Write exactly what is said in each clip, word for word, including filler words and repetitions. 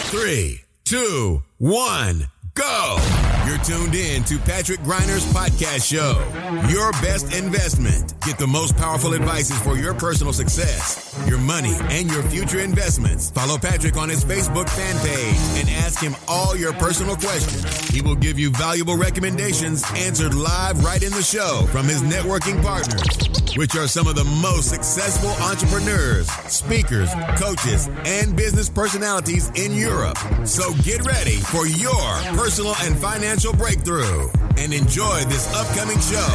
Three, two, one, go! You're tuned in to Patrick Griner's podcast show. Your best investment. Get the most powerful advices for your personal success, your money, and your future investments. Follow Patrick on his Facebook fan page and ask him all your personal questions. He will give you valuable recommendations answered live right in the show from his networking partners, which are some of the most successful entrepreneurs, speakers, coaches, and business personalities in Europe. So get ready for your personal and financial breakthrough and enjoy this upcoming show.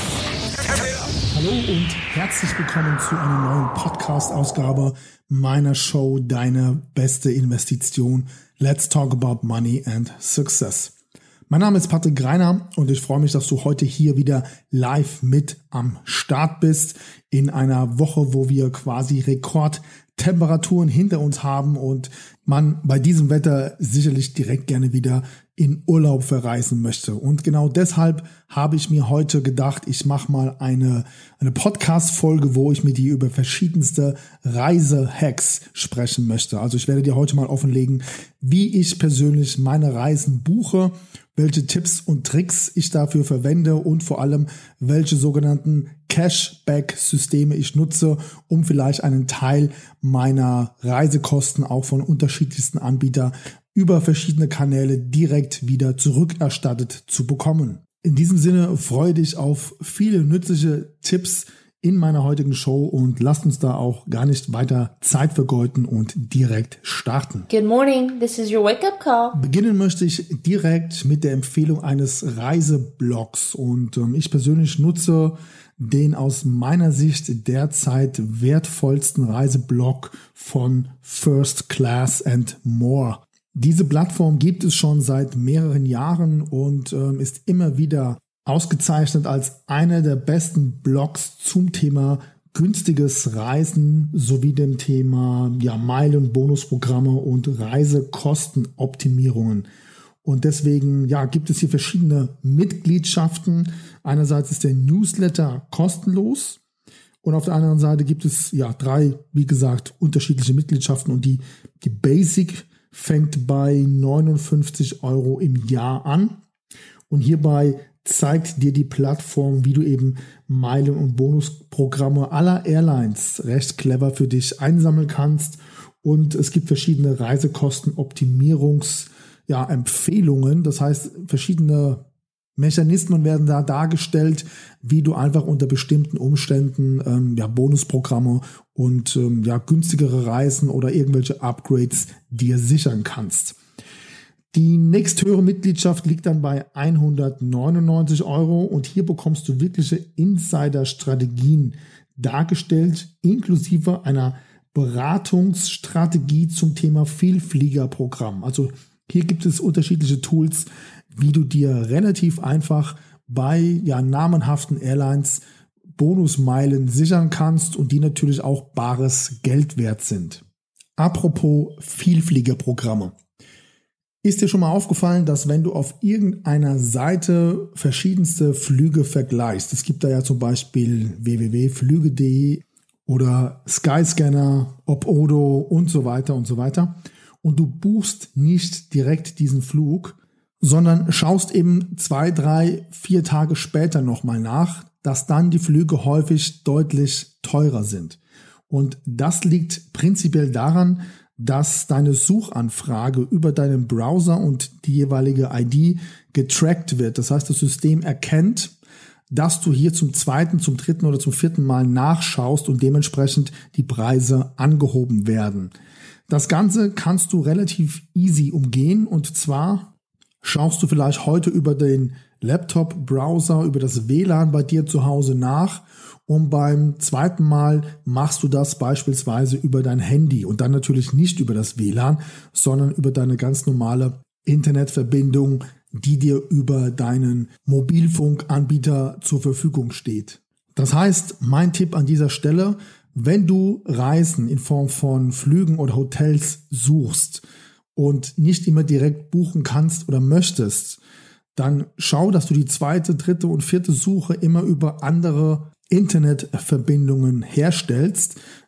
Hallo und herzlich willkommen zu einer neuen Podcast-Ausgabe meiner Show Deine beste Investition. Let's talk about money and success. Mein Name ist Patrick Greiner und ich freue mich, dass du heute hier wieder live mit am Start bist in einer Woche, wo wir quasi Rekordtemperaturen hinter uns haben und man bei diesem Wetter sicherlich direkt gerne wieder in Urlaub verreisen möchte. Und genau deshalb habe ich mir heute gedacht, ich mache mal eine, eine Podcast-Folge, wo ich mit dir über verschiedenste Reise-Hacks sprechen möchte. Also ich werde dir heute mal offenlegen, wie ich persönlich meine Reisen buche, welche Tipps und Tricks ich dafür verwende und vor allem, welche sogenannten Cashback-Systeme ich nutze, um vielleicht einen Teil meiner Reisekosten auch von unterschiedlichsten Anbietern über verschiedene Kanäle direkt wieder zurückerstattet zu bekommen. In diesem Sinne freue dich auf viele nützliche Tipps in meiner heutigen Show und lasst uns da auch gar nicht weiter Zeit vergeuden und direkt starten. Good morning, this is your wake-up call. Beginnen möchte ich direkt mit der Empfehlung eines Reiseblogs und ähm, ich persönlich nutze den aus meiner Sicht derzeit wertvollsten Reiseblog von First Class and More. Diese Plattform gibt es schon seit mehreren Jahren und ähm, ist immer wieder ausgezeichnet als einer der besten Blogs zum Thema günstiges Reisen sowie dem Thema ja, Meilen, Bonusprogramme und Reisekostenoptimierungen. Und deswegen ja, gibt es hier verschiedene Mitgliedschaften. Einerseits ist der Newsletter kostenlos und auf der anderen Seite gibt es ja drei, wie gesagt, unterschiedliche Mitgliedschaften und die, die Basic fängt bei neunundfünfzig Euro im Jahr an und hierbei zeigt dir die Plattform, wie du eben Meilen- und Bonusprogramme aller Airlines recht clever für dich einsammeln kannst und es gibt verschiedene Reisekostenoptimierungs- ja, Empfehlungen, das heißt verschiedene Mechanismen werden da dargestellt, wie du einfach unter bestimmten Umständen ähm, ja, Bonusprogramme und ähm, ja, günstigere Reisen oder irgendwelche Upgrades dir sichern kannst. Die nächsthöhere Mitgliedschaft liegt dann bei hundertneunundneunzig Euro und hier bekommst du wirkliche Insider-Strategien dargestellt, inklusive einer Beratungsstrategie zum Thema Vielfliegerprogramm. Also hier gibt es unterschiedliche Tools, wie du dir relativ einfach bei ja, namenhaften Airlines Bonusmeilen sichern kannst und die natürlich auch bares Geld wert sind. Apropos Vielfliegerprogramme. Ist dir schon mal aufgefallen, dass wenn du auf irgendeiner Seite verschiedenste Flüge vergleichst, es gibt da ja zum Beispiel w w w punkt flüge punkt de oder Skyscanner, Opodo und so weiter und so weiter und du buchst nicht direkt diesen Flug, sondern schaust eben zwei, drei, vier Tage später nochmal nach, dass dann die Flüge häufig deutlich teurer sind. Und das liegt prinzipiell daran, dass deine Suchanfrage über deinen Browser und die jeweilige I D getrackt wird. Das heißt, das System erkennt, dass du hier zum zweiten, zum dritten oder zum vierten Mal nachschaust und dementsprechend die Preise angehoben werden. Das Ganze kannst du relativ easy umgehen und zwar schaust du vielleicht heute über den Laptop-Browser, über das W L A N bei dir zu Hause nach und beim zweiten Mal machst du das beispielsweise über dein Handy und dann natürlich nicht über das W L A N, sondern über deine ganz normale Internetverbindung, die dir über deinen Mobilfunkanbieter zur Verfügung steht. Das heißt, mein Tipp an dieser Stelle, wenn du Reisen in Form von Flügen oder Hotels suchst und nicht immer direkt buchen kannst oder möchtest, dann schau, dass du die zweite, dritte und vierte Suche immer über andere Internetverbindungen herstellst,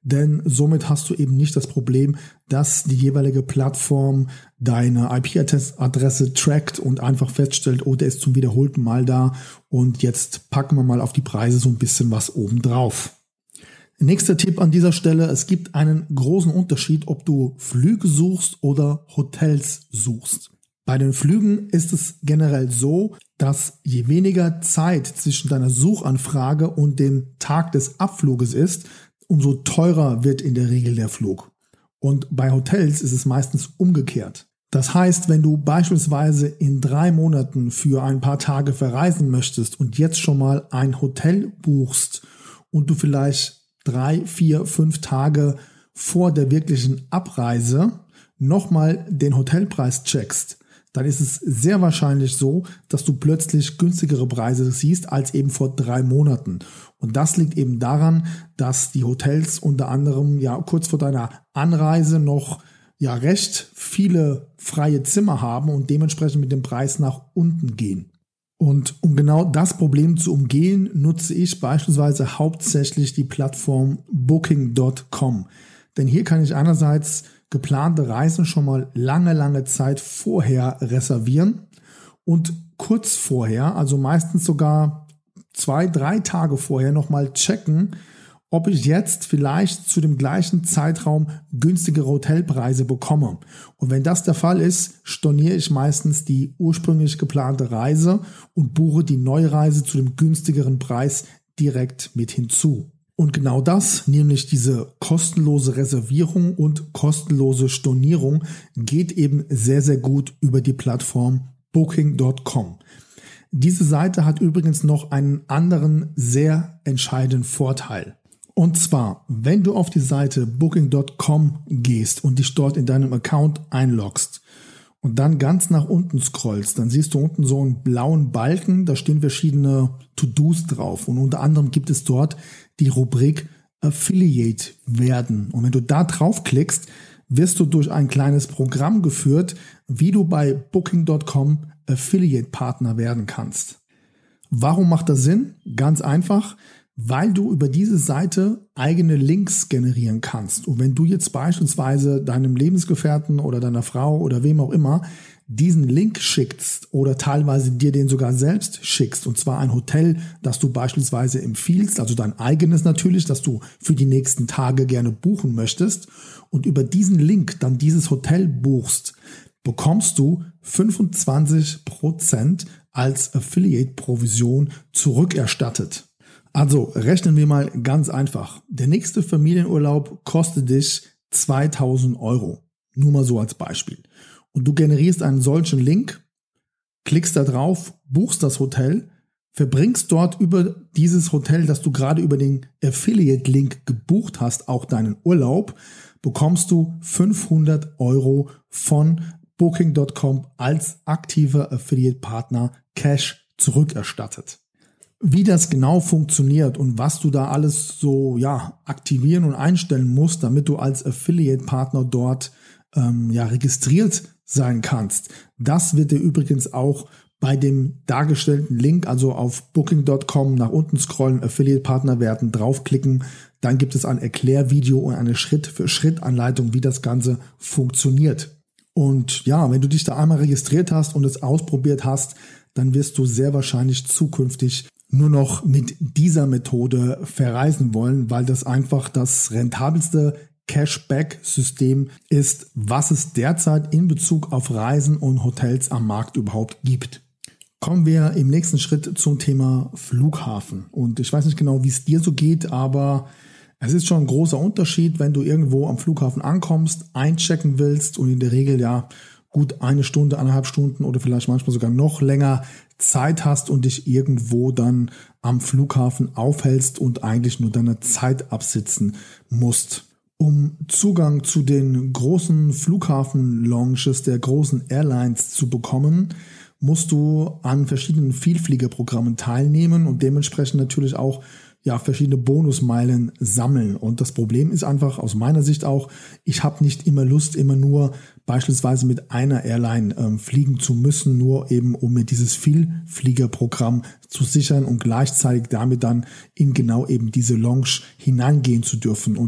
denn somit hast du eben nicht das Problem, dass die jeweilige Plattform deine I P-Adresse trackt und einfach feststellt, oh, der ist zum wiederholten Mal da und jetzt packen wir mal auf die Preise so ein bisschen was obendrauf. Nächster Tipp an dieser Stelle, es gibt einen großen Unterschied, ob du Flüge suchst oder Hotels suchst. Bei den Flügen ist es generell so, dass je weniger Zeit zwischen deiner Suchanfrage und dem Tag des Abfluges ist, umso teurer wird in der Regel der Flug. Und bei Hotels ist es meistens umgekehrt. Das heißt, wenn du beispielsweise in drei Monaten für ein paar Tage verreisen möchtest und jetzt schon mal ein Hotel buchst und du vielleicht drei, vier, fünf Tage vor der wirklichen Abreise nochmal den Hotelpreis checkst, dann ist es sehr wahrscheinlich so, dass du plötzlich günstigere Preise siehst als eben vor drei Monaten. Und das liegt eben daran, dass die Hotels unter anderem ja kurz vor deiner Anreise noch ja recht viele freie Zimmer haben und dementsprechend mit dem Preis nach unten gehen. Und um genau das Problem zu umgehen, nutze ich beispielsweise hauptsächlich die Plattform Booking Punkt com. Denn hier kann ich einerseits geplante Reisen schon mal lange, lange Zeit vorher reservieren und kurz vorher, also meistens sogar zwei, drei Tage vorher nochmal checken, ob ich jetzt vielleicht zu dem gleichen Zeitraum günstigere Hotelpreise bekomme. Und wenn das der Fall ist, storniere ich meistens die ursprünglich geplante Reise und buche die Neureise zu dem günstigeren Preis direkt mit hinzu. Und genau das, nämlich diese kostenlose Reservierung und kostenlose Stornierung, geht eben sehr, sehr gut über die Plattform Booking Punkt com. Diese Seite hat übrigens noch einen anderen sehr entscheidenden Vorteil. Und zwar, wenn du auf die Seite Booking Punkt com gehst und dich dort in deinem Account einloggst und dann ganz nach unten scrollst, dann siehst du unten so einen blauen Balken, da stehen verschiedene To-Dos drauf und unter anderem gibt es dort die Rubrik Affiliate werden. Und wenn du da draufklickst, wirst du durch ein kleines Programm geführt, wie du bei Booking Punkt com Affiliate Partner werden kannst. Warum macht das Sinn? Ganz einfach, weil du über diese Seite eigene Links generieren kannst. Und wenn du jetzt beispielsweise deinem Lebensgefährten oder deiner Frau oder wem auch immer diesen Link schickst oder teilweise dir den sogar selbst schickst, und zwar ein Hotel, das du beispielsweise empfiehlst, also dein eigenes natürlich, das du für die nächsten Tage gerne buchen möchtest, und über diesen Link dann dieses Hotel buchst, bekommst du fünfundzwanzig Prozent als Affiliate-Provision zurückerstattet. Also rechnen wir mal ganz einfach. Der nächste Familienurlaub kostet dich zweitausend Euro. Nur mal so als Beispiel. Und du generierst einen solchen Link, klickst da drauf, buchst das Hotel, verbringst dort über dieses Hotel, das du gerade über den Affiliate-Link gebucht hast, auch deinen Urlaub, bekommst du fünfhundert Euro von Booking Punkt com als aktiver Affiliate-Partner Cash zurückerstattet. Wie das genau funktioniert und was du da alles so ja aktivieren und einstellen musst, damit du als Affiliate-Partner dort ähm, ja registriert sein kannst, das wird dir übrigens auch bei dem dargestellten Link, also auf Booking Punkt com nach unten scrollen, Affiliate-Partner werden, draufklicken, dann gibt es ein Erklärvideo und eine Schritt-für-Schritt-Anleitung, wie das Ganze funktioniert. Und ja, wenn du dich da einmal registriert hast und es ausprobiert hast, dann wirst du sehr wahrscheinlich zukünftig nur noch mit dieser Methode verreisen wollen, weil das einfach das rentabelste Cashback-System ist, was es derzeit in Bezug auf Reisen und Hotels am Markt überhaupt gibt. Kommen wir im nächsten Schritt zum Thema Flughafen. Und ich weiß nicht genau, wie es dir so geht, aber es ist schon ein großer Unterschied, wenn du irgendwo am Flughafen ankommst, einchecken willst und in der Regel ja gut eine Stunde, eineinhalb Stunden oder vielleicht manchmal sogar noch länger Zeit hast und dich irgendwo dann am Flughafen aufhältst und eigentlich nur deine Zeit absitzen musst. Um Zugang zu den großen Flughafen-Lounges der großen Airlines zu bekommen, musst du an verschiedenen Vielfliegerprogrammen teilnehmen und dementsprechend natürlich auch ja verschiedene Bonusmeilen sammeln. Und das Problem ist einfach aus meiner Sicht auch, ich habe nicht immer Lust, immer nur beispielsweise mit einer Airline ähm, fliegen zu müssen, nur eben um mir dieses Vielfliegerprogramm zu sichern und gleichzeitig damit dann in genau eben diese Lounge hineingehen zu dürfen. Und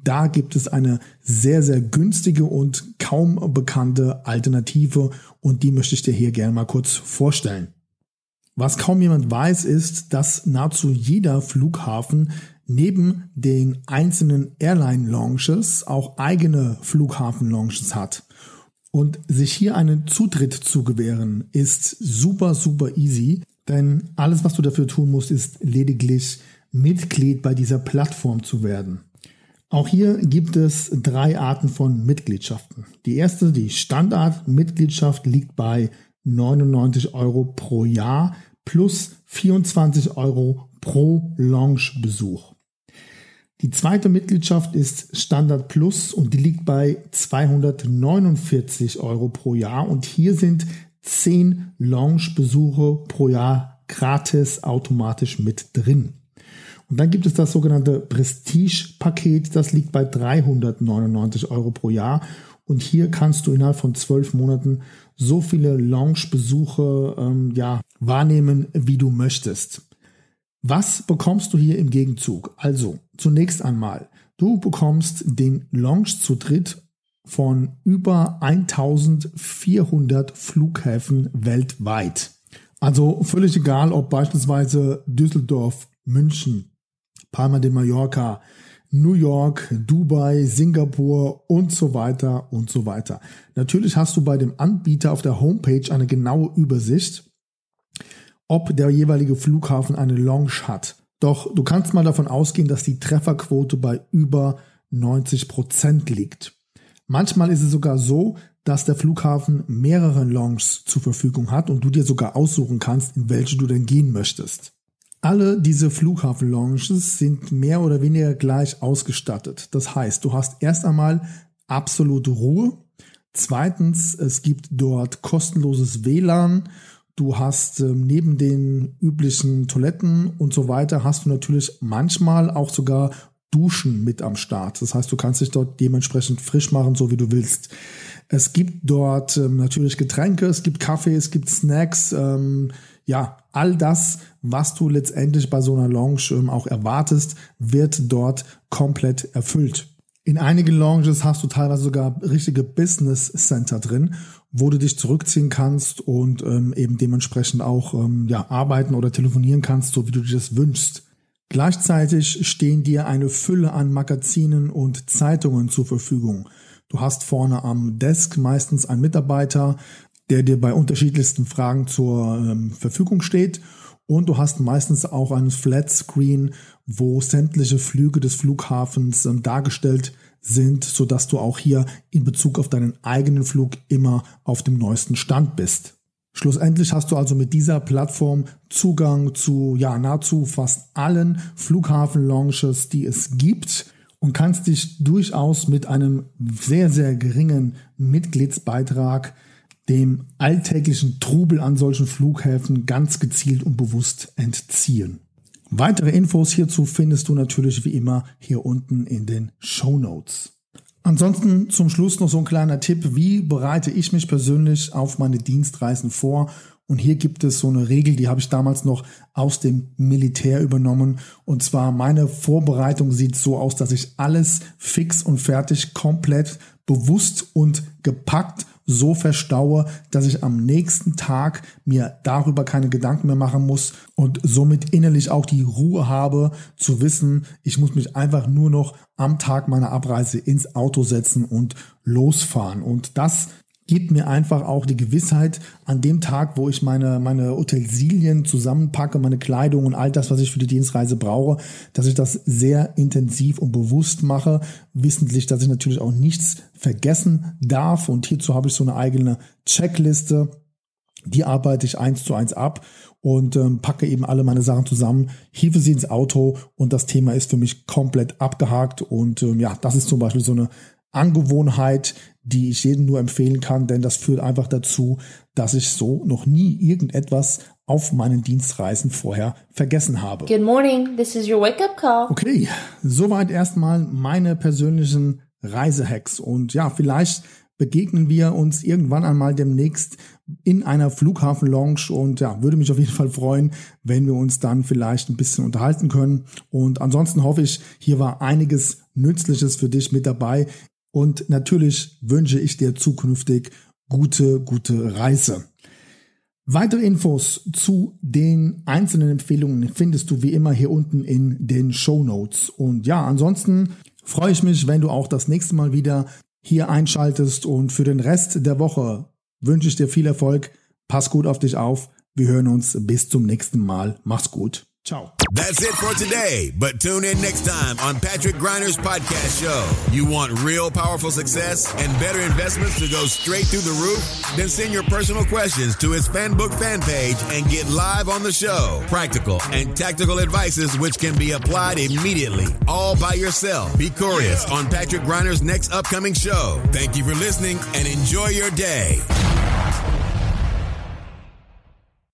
da gibt es eine sehr, sehr günstige und kaum bekannte Alternative und die möchte ich dir hier gerne mal kurz vorstellen. Was kaum jemand weiß, ist, dass nahezu jeder Flughafen neben den einzelnen Airline-Lounges auch eigene Flughafen-Lounges hat. Und sich hier einen Zutritt zu gewähren, ist super, super easy, denn alles, was du dafür tun musst, ist lediglich Mitglied bei dieser Plattform zu werden. Auch hier gibt es drei Arten von Mitgliedschaften. Die erste, die Standard-Mitgliedschaft, liegt bei neunundneunzig Euro pro Jahr plus vierundzwanzig Euro pro Lounge-Besuch. Die zweite Mitgliedschaft ist Standard Plus und die liegt bei zweihundertneunundvierzig Euro pro Jahr und hier sind zehn Lounge-Besuche pro Jahr gratis automatisch mit drin. Und dann gibt es das sogenannte Prestige-Paket, das liegt bei dreihundertneunundneunzig Euro pro Jahr und hier kannst du innerhalb von zwölf Monaten so viele Lounge-Besuche ähm, ja, wahrnehmen, wie du möchtest. Was bekommst du hier im Gegenzug? Also, zunächst einmal, du bekommst den Lounge-Zutritt von über eintausendvierhundert Flughäfen weltweit. Also völlig egal, ob beispielsweise Düsseldorf, München, Palma de Mallorca, New York, Dubai, Singapur und so weiter und so weiter. Natürlich hast du bei dem Anbieter auf der Homepage eine genaue Übersicht, ob der jeweilige Flughafen eine Lounge hat. Doch du kannst mal davon ausgehen, dass die Trefferquote bei über neunzig Prozent liegt. Manchmal ist es sogar so, dass der Flughafen mehrere Lounges zur Verfügung hat und du dir sogar aussuchen kannst, in welche du denn gehen möchtest. Alle diese Flughafen-Lounges sind mehr oder weniger gleich ausgestattet. Das heißt, du hast erst einmal absolute Ruhe. Zweitens, es gibt dort kostenloses W L A N. Du hast ähm, neben den üblichen Toiletten und so weiter, hast du natürlich manchmal auch sogar Duschen mit am Start. Das heißt, du kannst dich dort dementsprechend frisch machen, so wie du willst. Es gibt dort ähm, natürlich Getränke, es gibt Kaffee, es gibt Snacks, ähm, ja, all das, was du letztendlich bei so einer Lounge ähm, auch erwartest, wird dort komplett erfüllt. In einigen Lounges hast du teilweise sogar richtige Business Center drin, wo du dich zurückziehen kannst und ähm, eben dementsprechend auch ähm, ja, arbeiten oder telefonieren kannst, so wie du dir das wünschst. Gleichzeitig stehen dir eine Fülle an Magazinen und Zeitungen zur Verfügung. Du hast vorne am Desk meistens einen Mitarbeiter, der dir bei unterschiedlichsten Fragen zur ähm, Verfügung steht. Und du hast meistens auch einen Flatscreen, wo sämtliche Flüge des Flughafens ähm, dargestellt sind, sodass du auch hier in Bezug auf deinen eigenen Flug immer auf dem neuesten Stand bist. Schlussendlich hast du also mit dieser Plattform Zugang zu ja nahezu fast allen Flughafen-Lounges, die es gibt, und kannst dich durchaus mit einem sehr, sehr geringen Mitgliedsbeitrag dem alltäglichen Trubel an solchen Flughäfen ganz gezielt und bewusst entziehen. Weitere Infos hierzu findest du natürlich wie immer hier unten in den Shownotes. Ansonsten zum Schluss noch so ein kleiner Tipp, wie bereite ich mich persönlich auf meine Dienstreisen vor? Und hier gibt es so eine Regel, die habe ich damals noch aus dem Militär übernommen. Und zwar meine Vorbereitung sieht so aus, dass ich alles fix und fertig, komplett bewusst und gepackt so verstaue, dass ich am nächsten Tag mir darüber keine Gedanken mehr machen muss und somit innerlich auch die Ruhe habe, zu wissen, ich muss mich einfach nur noch am Tag meiner Abreise ins Auto setzen und losfahren. Und das gibt mir einfach auch die Gewissheit, an dem Tag, wo ich meine, meine Utensilien zusammenpacke, meine Kleidung und all das, was ich für die Dienstreise brauche, dass ich das sehr intensiv und bewusst mache, wissentlich, dass ich natürlich auch nichts vergessen darf. Und hierzu habe ich so eine eigene Checkliste, die arbeite ich eins zu eins ab und ähm, packe eben alle meine Sachen zusammen, hiebe sie ins Auto und das Thema ist für mich komplett abgehakt. Und ähm, ja, das ist zum Beispiel so eine Angewohnheit, die ich jedem nur empfehlen kann, denn das führt einfach dazu, dass ich so noch nie irgendetwas auf meinen Dienstreisen vorher vergessen habe. Good morning, this is your wake-up call. Okay, soweit erstmal meine persönlichen Reisehacks und ja, vielleicht begegnen wir uns irgendwann einmal demnächst in einer Flughafen-Lounge und ja, würde mich auf jeden Fall freuen, wenn wir uns dann vielleicht ein bisschen unterhalten können. Und ansonsten hoffe ich, hier war einiges Nützliches für dich mit dabei und natürlich wünsche ich dir zukünftig gute, gute Reise. Weitere Infos zu den einzelnen Empfehlungen findest du wie immer hier unten in den Shownotes. Und ja, ansonsten freue ich mich, wenn du auch das nächste Mal wieder hier einschaltest und für den Rest der Woche wünsche ich dir viel Erfolg. Pass gut auf dich auf. Wir hören uns bis zum nächsten Mal. Mach's gut. Ciao. That's it for today, but tune in next time on Patrick Griner's podcast show. You want real powerful success and better investments to go straight through the roof? Then send your personal questions to his Fanbook fan page and get live on the show. Practical and tactical advices which can be applied immediately, all by yourself. Be curious on Patrick Griner's next upcoming show. Thank you for listening and enjoy your day.